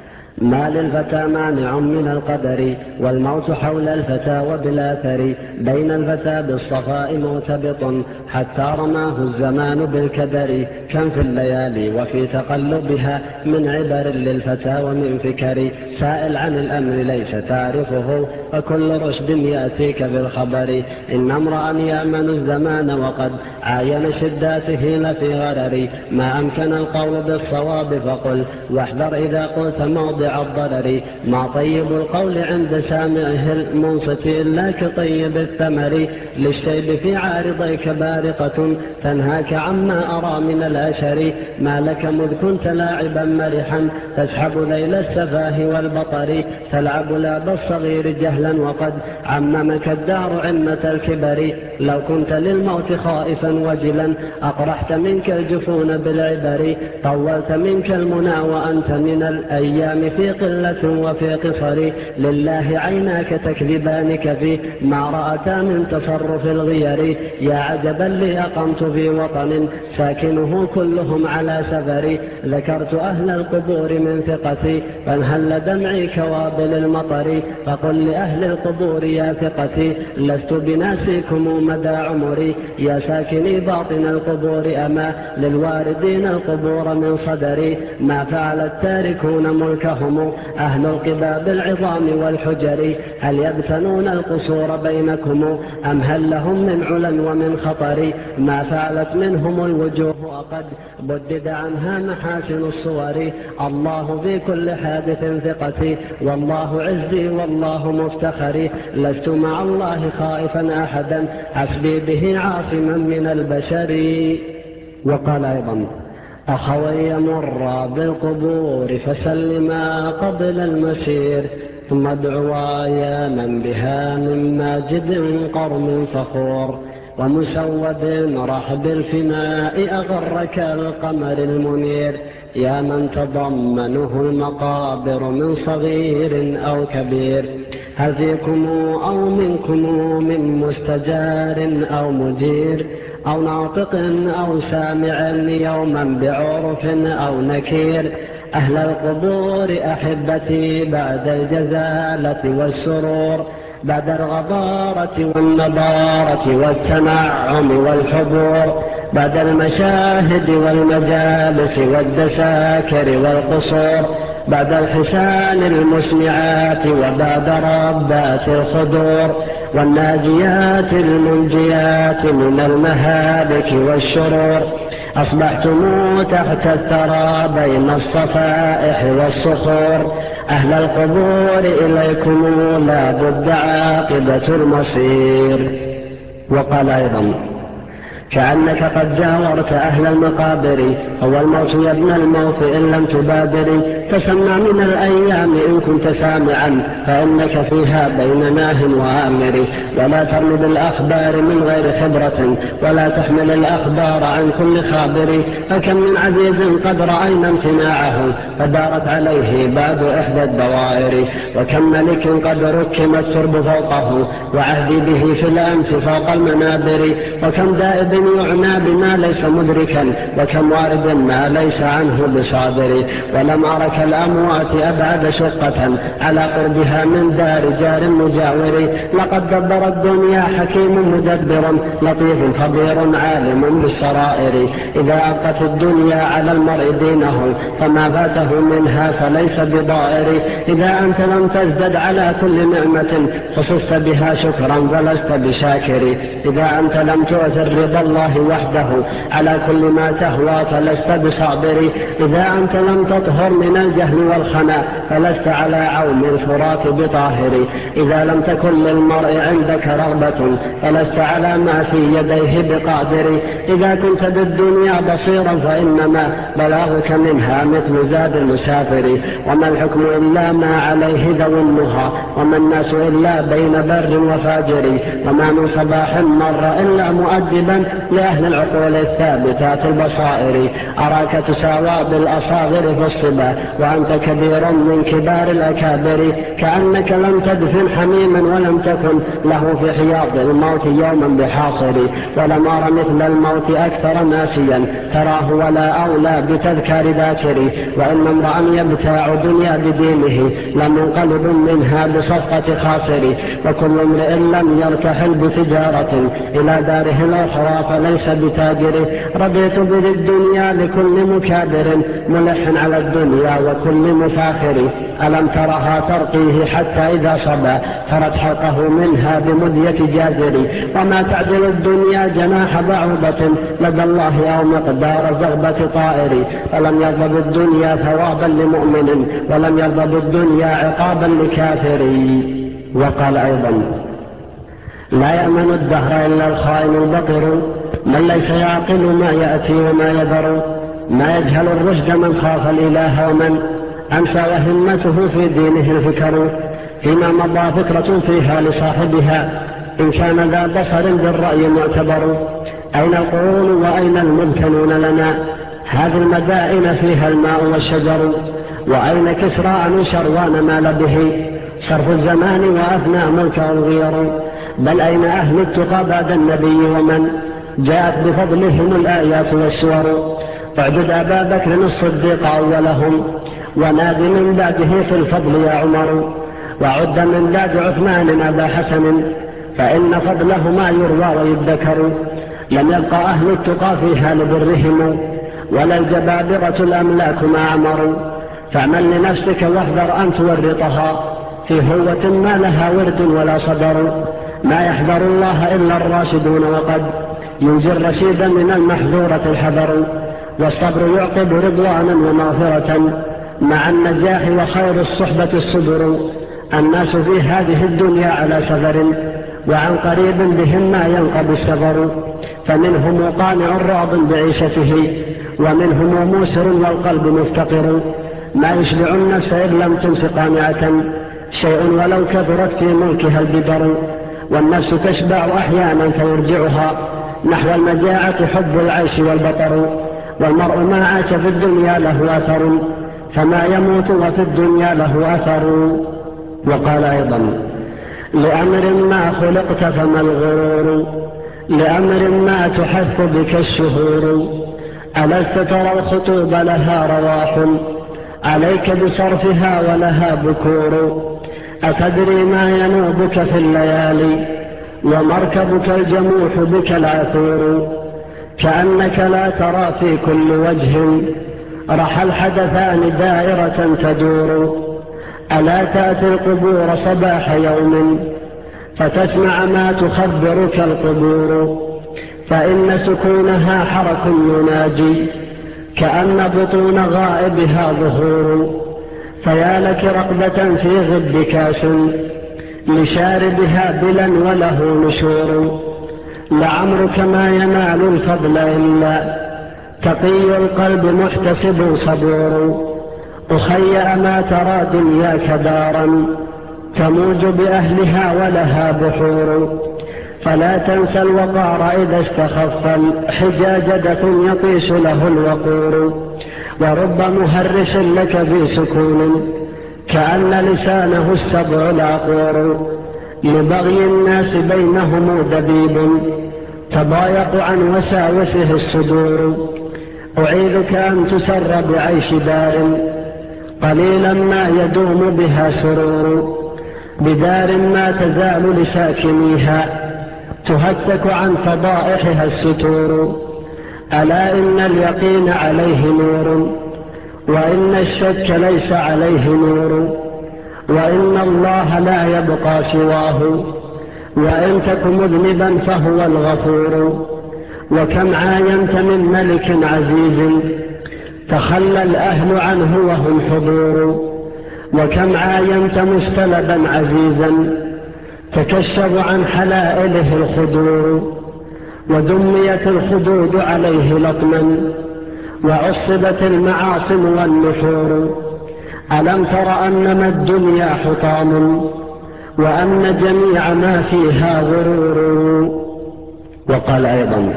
ما للفتى مانع من القدر، والموت حول الفتى وبالآثر، بين الفتى بالصفاء مرتبط، حتى رماه الزمان بالكدر. كم في الليالي وفي تقلبها من عبر للفتى ومن فكر، سائل عن الأمر ليس تعرفه، وكل رشد يأتيك بالخبر. إن امرأ يأمن الزمان وقد عاين شداته لفي غرر، ما أمكن القول بالصواب فقل، واحذر إذا قلت موضع الضرر. ما طيب القول عند سامعه المنصت إلا كطيب الثمر، للشيب في عارضيك بارقة تنهاك عما أرى من الأشر. ما لك مذ كنت لاعبا مرحا تسحب ليل السفاه والبطر، تلعب لعب الصغير جهلا وقد عممك الدهر عمة الكبر. لو كنت للموت خائفا وجلا أقرحت منك الجفون بالعبر، طولت منك المنى وأنت من الأيام في قلة وفي قصر. لله عيناك تكذبانك في ما رأتا من تصرف الغير، يا عجبا لي أقمت في وطن ساكنه كلهم على سفر. ذكرت أهل القبور من ثقتي فانهل دمعي كوابل المطر، فقل لأهل القبور يا ثقتي لست بناسيكم مدى عمري، يا ساكني باطن القبور أما للواردين القبور من صدري. ما فعل التاركون ملكهم أهل القباب العظام والحجر، هل يبتنون القصور بينكم أم هل لهم من علا ومن خطر. ما فعلت منهم الوجوه وقد بدد عنها محاسن الصور، الله في كل حادث ثقتي والله عزي والله مفتخري. لست مع الله خائفا أحدا حسبي به عاصما من البشر. وقال أيضا: أخوي مرا بالقبور فسلما قبل المسير، ثم ادعوا يا من بها من ماجد قرن فخور، ومسود رحب الفناء أغرك القمر المنير، يا من تضمنه المقابر من صغير أو كبير. هل فيكم أو منكم من مستجار أو مجير أو ناطق أو سامع يوما بعرف أو نكير. أهل القبور أحبتي بعد الجزالة والسرور، بعد الغضارة والنضارة والتنعم والحبور، بعد المشاهد والمجالس والدساكر والقصور، بعد الحسان المسمعات وبعد ربات الخدور، والناجيات المنجيات من المهالك والشرور. أصبحتم تحت الثرى بين الصفائح والصخور، أهل القبور إليكم لا بد عاقبة المصير. وقال أيضا: كأنك قد جاورت أهل المقابر، هو الموت يا ابن الموت إن لم تبادر، فسمع من الأيام إن كنت سامعا، فإنك فيها بين ناه وآمر. ولا ترم بالأخبار من غير خبرة، ولا تحمل الأخبار عن كل خابر. فكم من عزيز قد رأينا امتناعه، فدارت عليه بعد إحدى الدوائر. وكم ملك قد ركم السرب فوقه، وعهدي به في الأمس فوق المنابر. وكم دائب يعنى بما ليس مدركا، وكم وارد ما ليس عنه بصادر. ولم أرك الأموات أبعد شقة على قربها من دار جار مجاور. لقد دبر الدنيا حكيم مدبر، لطيف خبير عالم بالسرائر. إذا أبقت الدنيا على المرء دينه، فما فاته منها فليس بضائر. إذا أنت لم تزدد على كل نعمة، خصصت بها شكرا فلست بشاكر. إذا أنت لم تؤثر رضا الله وحده على كل ما تهوى فلست بصابر. إذا أنت لم تطهر من الجهل والخنا، فلست على عون الفرات بطاهر. إذا لم تكن للمرء عندك رغبة، فلست على ما في يديه بقادر. إذا كنت بالدنيا بصيرا، فإنما بلاغك منها مثل زاد المسافر. وما الحكم إلا ما عليه ذو النهى، وما الناس إلا بين بر وفاجر. وما من صباح مر إلا مؤدبا لأهل العقول الثابتات البصائر. أراك تساوى بالأصاغر في الصبا، وأنت كبير من كبار الأكابر. كأنك لم تدفن حميما، ولم تكن له في حياض الموت يوما بحاصر. ولم أر مثل الموت أكثر ناسيا تراه، ولا أولى بتذكار ذاكر. وإن امرأ يبتاع دنيا بدينه، لمنقلب منها بصفقة خاسر. وكل امرئ لم يرتحل بتجارة إلى داره الأخرى فليس بتاجر. رضيت بذي الدنيا لكل مكابر، ملح على الدنيا وكل مفاخر. ألم ترها ترقيه حتى إذا صبا، فرت حلقه منها بمدية جازر. وما تعدل الدنيا جناح بعوضة لدى الله، أو مقدار زغبة طائر. فلم يرضى بالدنيا ثوابا لمؤمن، ولم يرضى بالدنيا عقابا لكافر. وقال أيضا: لا يأمن الدهر إلا الخائن البطر، من ليس يعقل ما يأتي وما يذر. ما يجهل الرشد من خاف الإله، ومن أمسى وهمته في دينه الفكر. فيما مضى فكرة فيها لصاحبها، إن كان ذا بصر بالرأي معتبر. أين القرون وأين الممكنون لنا، هذه المدائن فيها الماء والشجر. وأين كسرى من شروان مال به، صرف الزمان وأفنى ملكه الغير. بل أين أهل التقى بعد النبي، ومن جاءت بفضلهم الآيات والسور. اعدد أبا بكر الصديق أولهم، وناد من بعده في الفضل يا عمر. وعد من بعد عثمان أبا حسن، فإن فضلهما يروى ويذكر. لم يبقى أهل التقى فيها لبرهم، ولا الجبابرة الأملاك ما عمروا. فاعمل لنفسك واحذر أن تورطها، في هوة ما لها ورد ولا صدر. ما يحذر الله إلا الراشدون، وقد ينجي الرشيد من المحذورة الحذر. والصبر يعقب رضوانا ومغفرة، مع النجاح وخير الصحبة الصبر. الناس في هذه الدنيا على سفر، وعن قريب بهم ما ينقضي السفر. فمنهم قانع راض بعيشته، ومنهم موسر والقلب مفتقر. ما يشبع النفس إن لم تمس قانعة، شيء ولو كثرت في ملكها البدر. والنفس تشبع أحيانا فيرجعها نحو المجاعة حب العيش والبطر. والمرء ما عاش في الدنيا له أثر، فما يموت وفي الدنيا له أثر. وقال أيضا: لأمر ما خلقت فما الغرور، لأمر ما تحف بك الشهور. ألست ترى الخطوب لها رواح، عليك بصرفها ولها بكور. أتدري ما ينوبك في الليالي، ومركبك الجموح بك العثور. كأنك لا ترى في كل وجه رحى الحدثان دائرة تدور. ألا تأتي القبور صباح يوم، فتسمع ما تخبرك القبور. فإن سكونها حرك يناجي، كأن بطون غائبها ظهور. فيا لك رقبة في غد كاس، لشاربها بلا وله نشور. لعمرك ما ينال الفضل إلا تقي القلب محتسب صبور. أخي أما ترى دنياك دارا تموج بأهلها ولها بحور، فلا تنسى الوقار إذا استخف الحجاج دف يطيش له الوقور، ورب مهرس لك في سكون كأن لسانه السبع العقور، لبغي الناس بينهم دبيب تضايق عن وساوسه الصدور، أعيذك أن تسر بعيش دار قليلا ما يدوم بها سرور، بدار ما تزال لساكنيها تهتك عن فضائحها الستور، ألا إن اليقين عليه نور وإن الشك ليس عليه نور، وإن الله لا يبقى سواه وإن تك مذنبا فهو الغفور، وكم عاينت من ملك عزيز تخلى الأهل عنه وهم حضور، وكم عاينت مستلبا عزيزا تكشف عن حلائله الخدور، ودميت الخدود عليه لطما وعصبت المعاصم والنحور، ألم تر أنما الدنيا حطام وأن جميع ما فيها غرور. وقال أيضا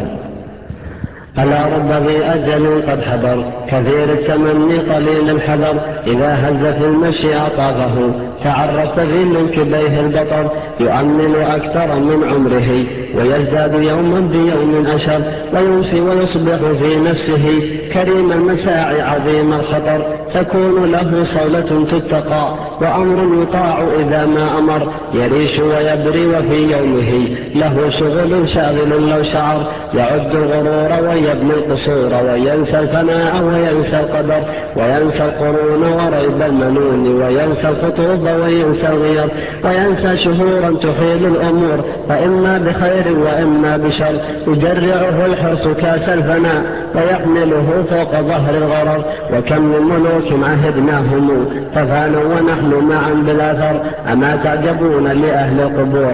ألا رب ذي أجل قد حضر كثير التمني قليل الحذر، إذا هز في المشي أطافه تعرفت في منكبيه البطر، يؤمل أكثر من عمره ويزداد يوما بيوم أشر، ويمسي ويصبح في نفسه كريم المساعي عظيم الخطر، تكون له صولة تتقى وأمر يطاع إذا ما أمر، يريش ويبري وفي يومه له شغل شاغل لو شعر، يعد الغرور ويبني القصور وينسى الفناء وينسى القدر، وينسى القرون وريب المنون، وينسى الخطوب وينسى الغير، وينسى شهورا تحيل الأمور فإما بخير وإما بشر، يجرعه الحرص كاس الفناء ويحمله فوق ظهر الغرر، وكم من ملوك عهدناهم ففانوا ونحن معا بالأثر، أما تعجبون لأهل القبور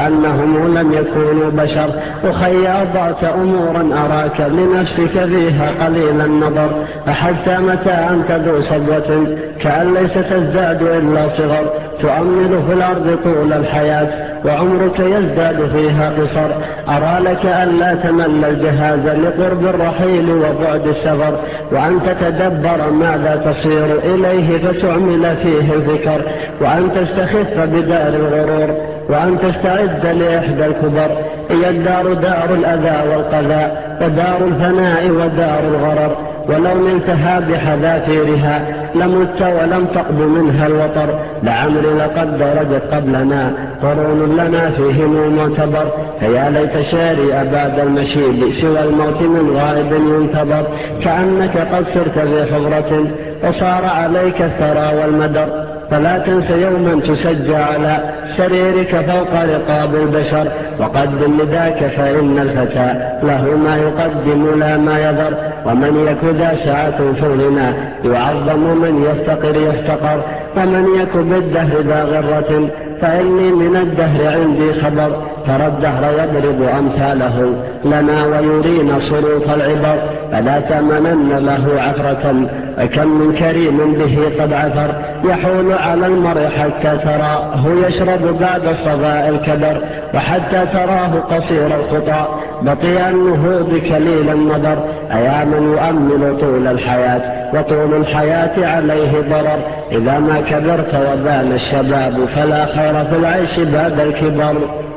كأنهم لم يكونوا بشر، أخي أضعت أمورا أراك لنفسك فيها قليل النظر، فحتى متى أنت ذو صبوة كأن ليس تزداد إلا صغر، تؤمل في الأرض طول الحياة وعمرك يزداد فيها قصر، أرى لك ألا تمل الجهاز لقرب الرحيل وبعد السفر، وأن تتدبر ماذا تصير إليه فتعمل فيه الفكر، وأن تستخف بدار الغرور وأن تستعد لإحدى الكبر، هي الدار دار الأذى والقذى ودار الفناء ودار الغرر، ولو نلتها بحذافيرها لمت ولم تقض منها الوطر، لعمري لقد درجت قبلنا قرون لنا فيهم معتبر، فيا ليت شاري أباد المشيب سوى الموت من غائب ينتظر، كأنك قد سرت في حضرة وصار عليك الثرى والمدر، فلا تنس يوما تسجى على سريرك فوق رقاب البشر، وقدم لذاك فإن الفتى له ما يقدم لا ما يذر، ومن يك ذا سعة في الغنى يعظم ومن يفتقر يحتقر، ومن يك بالدهر ذا غرة فإني من الدهر عندي خبر، ترى الدهر يضرب أمثاله لنا ويرينا صروف العبر، فلا تأمنن له عثرة فكم من كريم به قد عثر، يحول على المرء حتى تراه يشرب بعد الصفاء الكدر، وحتى تراه قصير الخطى بطيء النهوض كليل النظر، أيا من يؤمل طول الحياة وطول الحياة عليه ضرر، إذا ما كبرت وبان الشباب فلا خير في العيش بعد الكبر.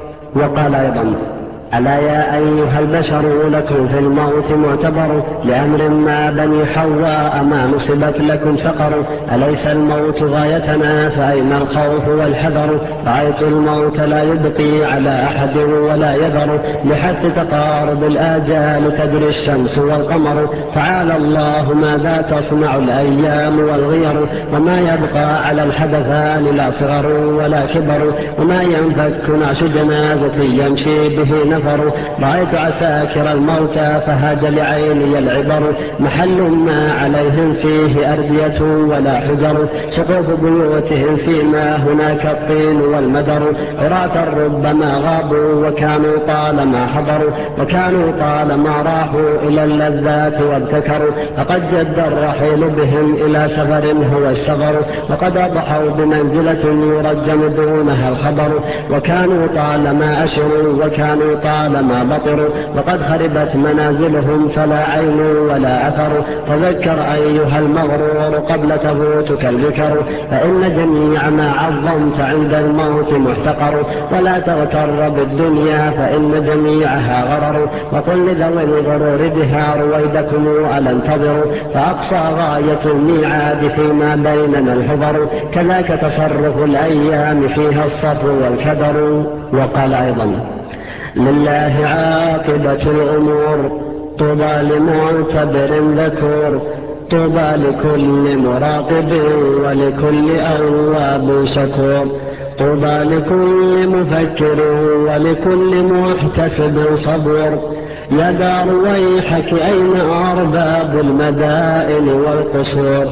وقال أيضا ألا يا أيها البشر لكم في الموت معتبر، لأمر ما بني حواء ما نصبت لكم سقر، أليس الموت غايتنا فأين الخوف والحذر، رأيت الموت لا يبقي على أحد ولا يذر، لحد تقارب الآجال تدري الشمس والقمر، تعالى الله ماذا تصنع الأيام والغير، وما يبقى على الحدثان لا صغر ولا كبر، وما ينفك نعش جنازة يمشي به نفسه نفر. رأيت عساكر الموتى فهاج لعيني العبر، محل ما عليهم فيه أردية ولا حجر، سقوف بيوتهم فيما هناك الطين والمدر، عراة ربما غابوا وكانوا طالما حضروا، وكانوا طالما راحوا إلى اللذات وابتكروا، فقد جد الرحيل بهم إلى سفر هو السفر، وقد أضحوا بمنزلة يرجم دونها الخبر، وكانوا طالما أشروا وكانوا طالما بطروا، وقد خربت منازلهم فلا عين ولا أثر. تذكر أيها المغرور قبل تفوتك البكر، فإن جميع ما عظمت عند الموت محتقر، ولا تغتر بالدنيا فإن جميعها غرر، وقل لذوي الغرور بها رويدكم ألا انتظروا، فأقصى غاية الميعاد فيما بيننا الحضر، كذاك تصرف الأيام فيها الصفو والكدر. وقال أيضا: لله عاقبة الأمور، طوبى لمعتبر ذكور، طوبى لكل مراقب ولكل أواب شكور، طوبى لكل مفكر ولكل محتسب صبور. يا دار ويحك أين أرباب المدائن والقصور،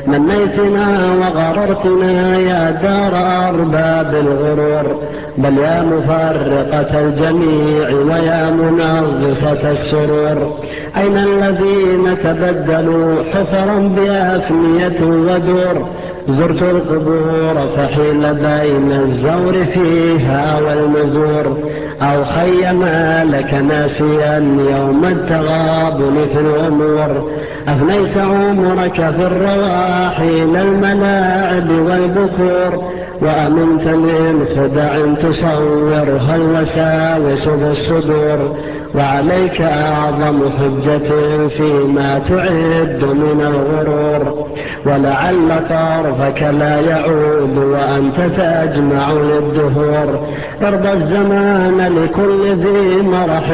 منيتنا وغررتنا يا دار أرباب الغرور، بل يا مفرقة الجميع ويا منغصة السرور. أين الذين تبدلوا حفرا بأفنية ودور، زرت القبور فحيل بين الزور فيها والمزور، أو خيما لك ناسيا يوم التغابن في الأمور، أفنيت عمرك في الرواحل الملاعب والبكور، وأمنت من خدع تصورها الوساوس بالصدور، وعليك أعظم حجة فيما تعد من الغرور، ولعل طرفك لا يعود وأنت تجمع للدهور. ارضى الزمان لكل ذي مرح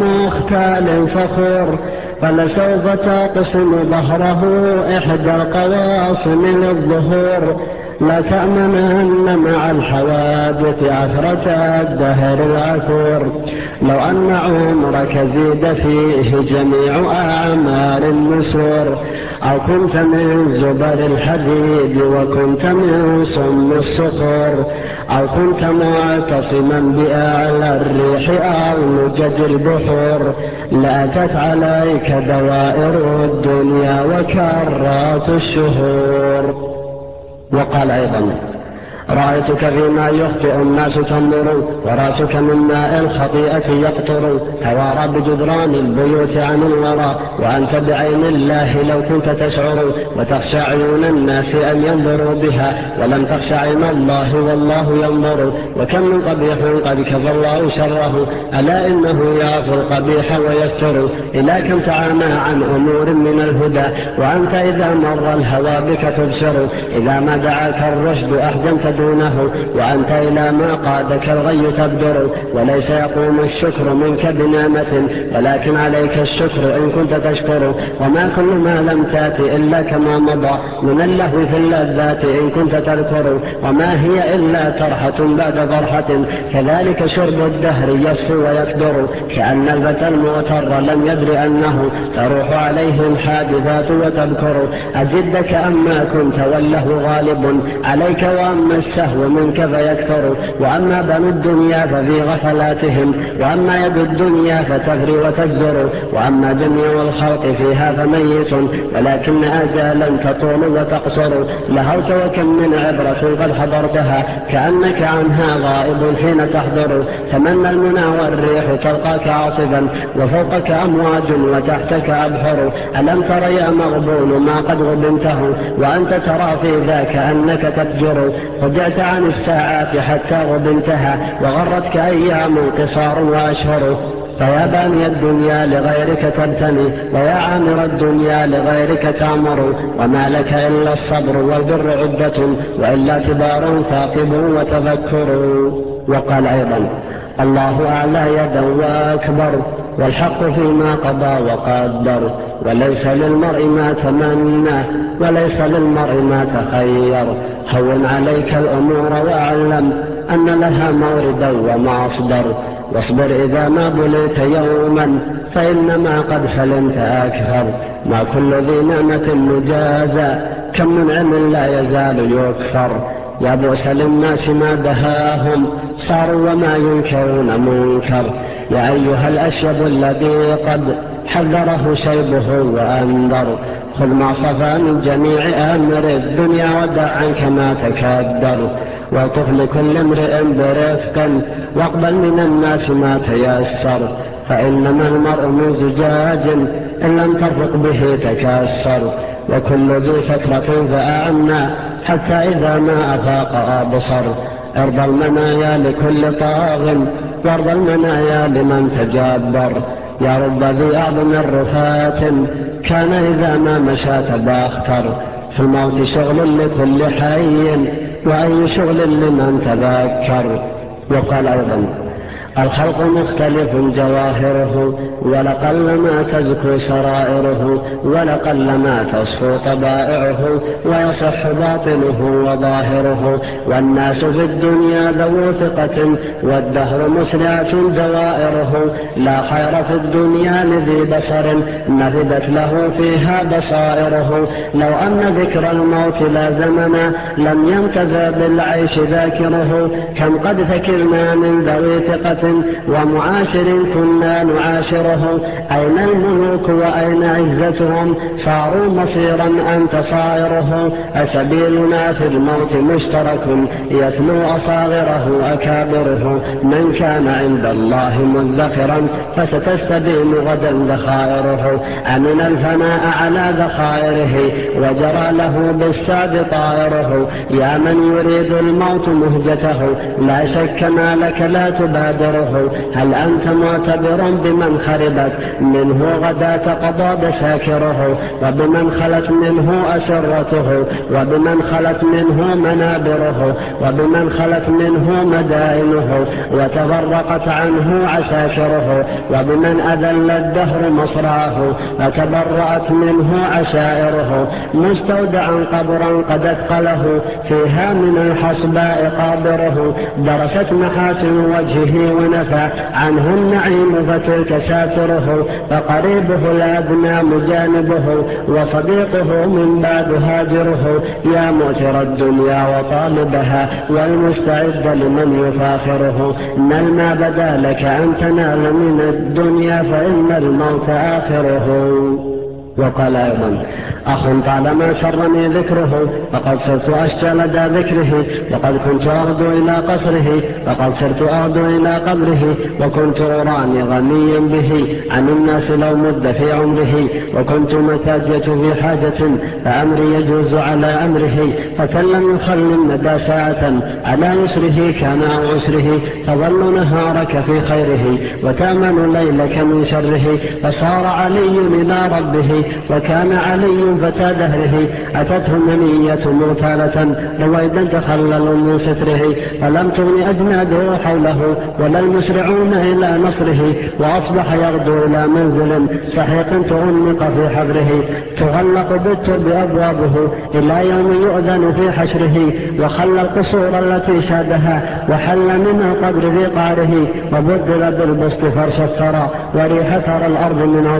ومختال فخور، فلسوف تقسم ظهره إحدى القواصم للظهور، لا تأمنن مع الحوادث عثرة الدهر العثور. لو أن عمرك زيد فيه جميع أعمال النسور، أو كنت من زبر الحديد وكنت من صم الصخور، أو كنت معتصما بأعلى الريح أو لجج البحور، لأتت عليك دوائر الدنيا وكرات الشهور. وقال أيضا: رأيتك فيما يخطئ الناس تنظر، وراسك من ماء الخطيئة يقطر، توارى بجدران البيوت عن الورى، وأنت بعين الله لو كنت تشعر، وتخشى عيون الناس أن ينظروا بها، ولم تخشى عين الله والله ينظر. وكم من قبيح قد كفى الله شره، ألا إنه يعفو القبيح ويستر. إلى كم تعامى عن أمور من الهدى، وأنت إذا مر الهوى بك تبصر، إذا ما دعاك الرشد أحجمت دونه، وأنت إلى ما قادك الغي تبدر. وليس يقوم الشكر منك بنعمة، ولكن عليك الشكر إن كنت تشكر. وما كل ما لم تأت إلا كما مضى من اللهو في اللذات إن كنت تذكر، وما هي إلا ترحة بعد فرحة، كذلك شرب الدهر يصفو ويكدر. كأن الفتى المغتر لم يدر أنه تروح عليه الحادثات وتبكر. أجدك أما كنت واللهو غالب عليك، وأما السهو منك فيكثر. وأما بنو الدنيا ففي غفلاتهم، وأما يد الدنيا فتفري وتزدر، وأما جميع الخلق فيها فميت، ولكن آجالا تطول وتقصر. لهوت وكم من عبرة قد حضرتها، كأنك عنها غائب حين تحضر. تمنى المنى والريح تلقاك عاصفا، وفوقك أمواج وتحتك أبحر. ألم تر يا مغبون ما قد غبنته، وأنت ترى في ذاك أنك تفجر. خدعت عن الساعات حتى غبنتها، وغرتك أيام قصار وأشهر. فيا باني الدنيا لغيرك تبتني، ويا عامر الدنيا لغيرك تعمر. وما لك إلا الصبر والبر عدة، وإلا تبار ثاقب وتفكر. وقال أيضا: الله أعلى يدا وأكبر، والحق فيما قضى وقدر، وليس للمرء ما تمنى، وليس للمرء ما تخير. هون عليك الأمور واعلم أن لها موردا ومصدر، واصبر إذا ما بليت يوما فإنما قد سلمت أكثر. ما كل ذي نعمة مجازى كم منعم لا يزال يكفر. يا بؤس للناس ما دهاهم صاروا وما ينكرون منكر. يا أيها الأشيب الذي قد حذره شيبه وأنذر. خذ ما صفى من جميع أمر الدنيا ودع عنك ما تكدر. وطف لكل امرئ برفق واقبل من الناس ما تيسر. فإنما المرء من زجاج إن لم ترفق به تكسر. وكل ذي فترة فأعمى حتى إذا ما أفاق أبصر. ارضى المنايا لكل طاغ وارضى المنايا لمن تجبر. يا رب ذي أعظم الرفات كان إذا ما مشى تباختر. في الموت شغل لكل حي وأي شغل لمن تذكر. وقال أيضا الخلق مختلف جواهره ولقلما تزكو سرائره ولقلما تصفو طبائعه ويصح باطنه وظاهره. والناس في الدنيا ذو ثقة والدهر مسرعة دوائره. لا خير في الدنيا لذي بصر نفدت له فيها بصائره. لو أن ذكر الموت لازمنا لم ينتفع بالعيش ذاكره. كم قد ذكرنا من ذوي ثقة ومعاشر كنا نعاشره. أين الملوك وأين عزتهم صاروا مصيرا أنت صائره. أسبيلنا في الموت مشترك يتلو أصاغره أكابره. من كان عند الله مذخرا فستستبين غدا ذخائره. أمن الفناء على ذخائره وجرى له بالسعد طائره. يا من يريد الموت مهجته لا شك ما لك لا تبادره. هل أنت معتبر بمن خربت منه غداة قضى بساكره. وبمن خلت منه أسرته وبمن خلت منه منابره. وبمن خلت منه مدائنه وتفرقت عنه عساكره. وبمن أذل الدهر مصرعه فتبرأت منه عشائره. مستودعا قبرا قد أثقله فيها من الحصباء قابره. درست محاسن وجهه ونفى عنه النعيم فتلك ساتره. فقريبه الأدنى مجانبه وصديقه من بعد هاجره. يا مؤثر الدنيا وطالبها والمستعد لمن يفاخره. نل ما بدا لك أن تنال من الدنيا فإن الموت آخره. وقال أيضا أخ طالما سرني ذكره فقد صرت أشجى لدى ذكره. وقد كنت أغدو إلى قصره فقد صرت أغدو إلى قبره. وكنت أراني غنيا به عن الناس لو مد في عمره. وكنت متاجية في حاجة فأمري يجوز على أمره. فكلم يخل الندى ساعة على يسره كان أو عسره. تظل نهارك في خيره وتأمن ليلك من شره. فصار علي إلى ربه وكان علي فتى دهره. أتته منية مغتالة رويدا تخلل من ستره. فلم تغن أجناده حوله ولا المسرعون إلى نصره. وأصبح يغدو إلى منزل سحيق تغنق في حبره. تغلق بالترب أبوابه إلى يوم يؤذن في حشره. وخلى القصور التي شادها وحل من القبر في قعره. وبدل بالبسط فرش الثرى وريح ثرى الأرض من